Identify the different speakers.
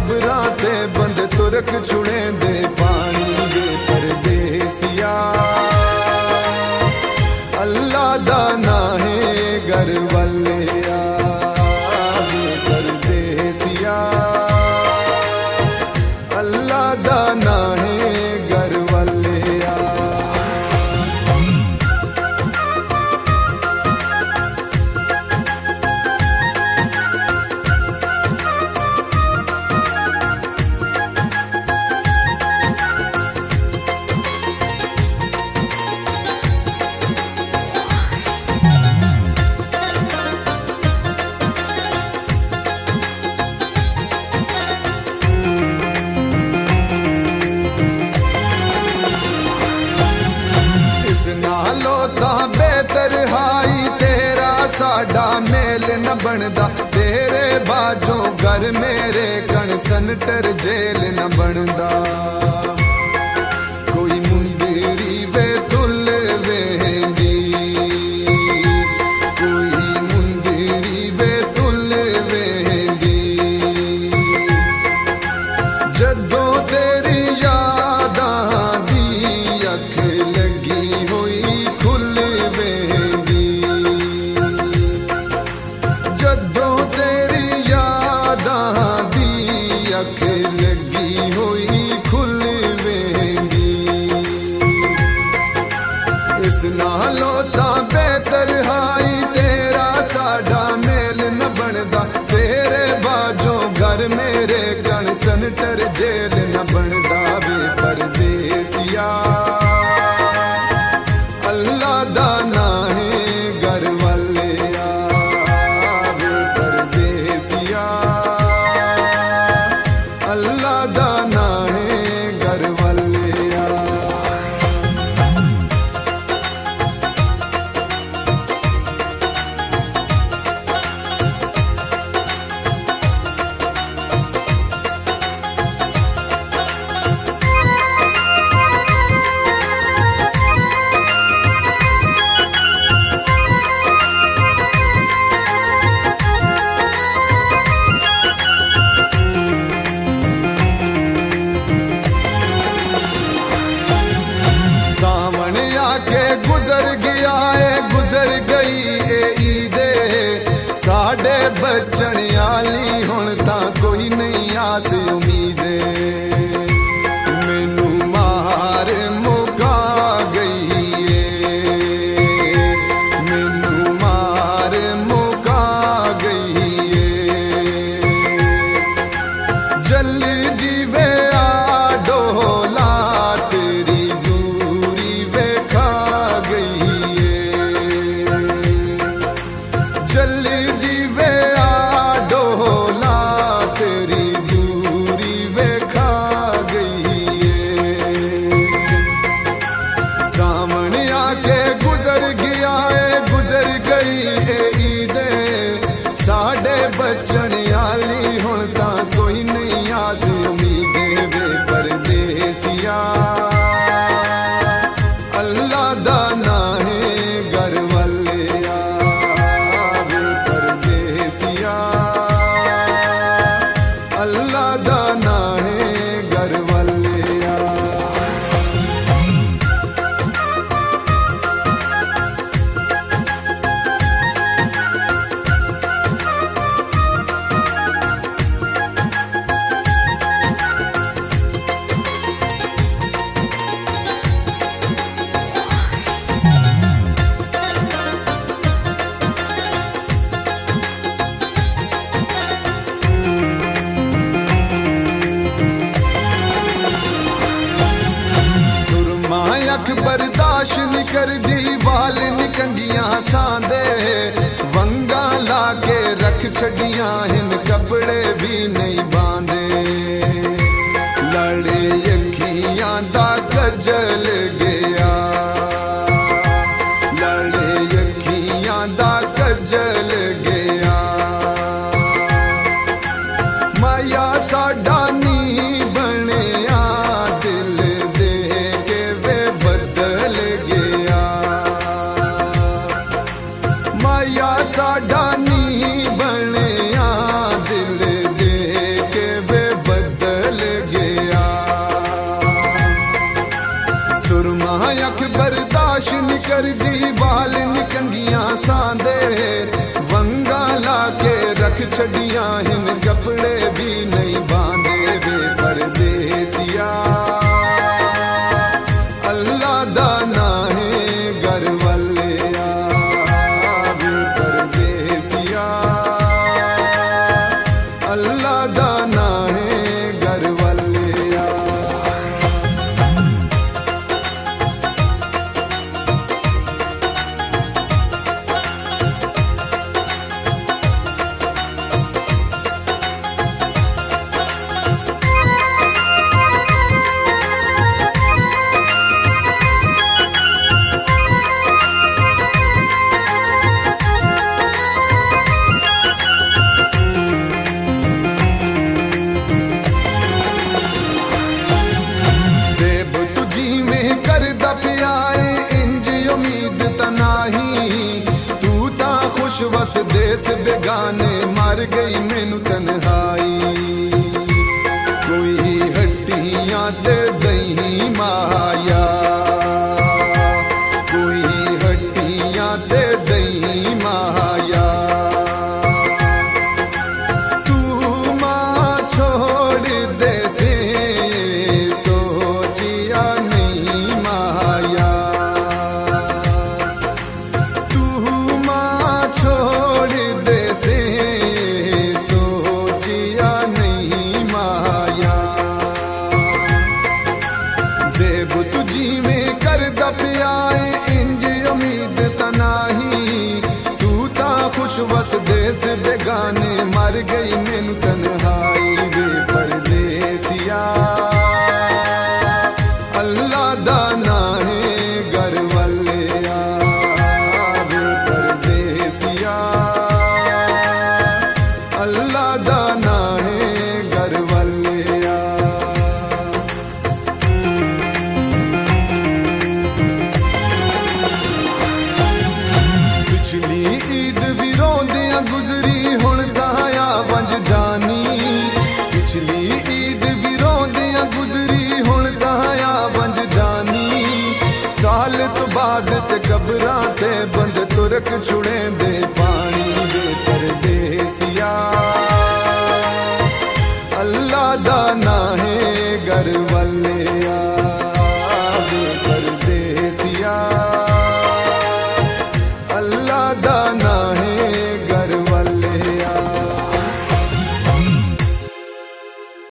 Speaker 1: कबरां ते बंद तुरक छुड़े दे पानी दे परदेसिया अल्लाह दा ना है घर वालिया परदेसिया अल्लाह दा ना है घर वालिया। बेहतर हाई तेरा साडा मेल न बनदा तेरे बाजों घर मेरे कण सनटर जेल न बनदा। कोई मुंदरी वे तुल वेंदी कोई मुंदरी वे तुल वेंदी जदों तेरी यादां दी अख लगी होई जदों तेरी यादां दी अख लगी होई खुल वेंदी। इस नालों तां बेहतर हाई तेरा साडा मेल न बनदा तेरे बाजों घर मेरे कण सनटर जेल न बनदा वे परदेसिया अल्लाह दा ना है घर वालिया वे परदेसिया अल्लाह दा ना है घर वालिया। गुजर गई ए ईदे साडे बचन आली हुण तां कोई नहीं आस उम्मीदे मैनू मार मुका गई मैनू मार मुका गई जल्दी वे आ डोला तेरी दूरी वे खा गई जल्दी वे आ डोला तेरी दूरी वे खा गई सामने आके गुजर गया है गुजर गई ए ईदे साडे बचन आली हुण तां कोई नहीं आस उम्मीदे वे परदेसिया अल्लाह दा ना है घर वालिया वे परदेसिया अल्लाह दा ना है घर वालिया। बर्दाश्त नहीं कर दी वाल निकंगियां सांदे वंगा ला के रख छड़ियां हिन कपड़े भी नहीं बांधे लड़े अखियां दा गजल गया लड़े अखियां दा गजल गया माया साडा नी बनिया दिल दे के वे बदल गया माया साडा नी बनिया दिल दे दा ना है घर वालिया। बस देश बेगाने मर गई मैनू तन्हाई, कोई हड्डियां दे दही माया, कोई हड्डियां दे दही माया। तू मां छोड़ दे से सोचिया नहीं माया, छोड़ दे से सोचिया नहीं माया। ज़ेब तुझी में कर दपियाए इंज उम्मीद तनाही, तू ता खुश बस देश बेगाने मर गई मैनू तन्हाई। वे परदेसिया अल्लाह दा ना है घर वालिया, अल्लाह दा ना है घर वालिया। पिछली ईद भी रोंदियां गुजरी हुण ताया वंज जानी, पिछली ईद भी रोंदियां गुजरी हुण ताया वंज जानी। साल तो बाद ते कबरां ते बंद तुरक छुड़े दे पानी। वे परदेसिया अल्लाह दा ना है घर वालिया।